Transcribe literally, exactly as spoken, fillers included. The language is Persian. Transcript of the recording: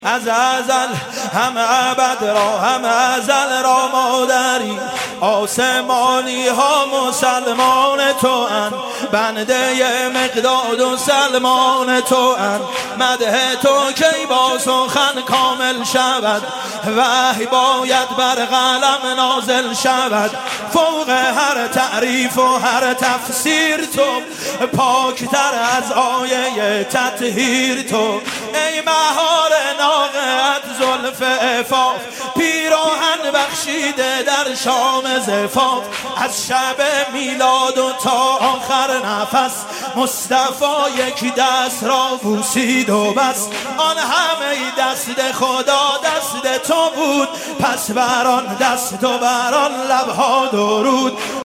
از ازل هم ابد را هم ازل را مادری آسمانی ها مسلمان تو ان بنده مقداد و سلمان تو ان مدح تو کی با سخن کامل شود وحی باید بر قلم نازل شود فوق هر تعریف و هر تفسیر تو پاکتر از آیه تطهیر تو ای مهار ناقت زلف عفاف پیراهن بخشیده در شام زفاف از شب میلاد و تا آخر نفس مصطفی یک دست را بوسید و بس آن همه دست خدا دست تو بود پس بر آن دست و بر آن لبها درود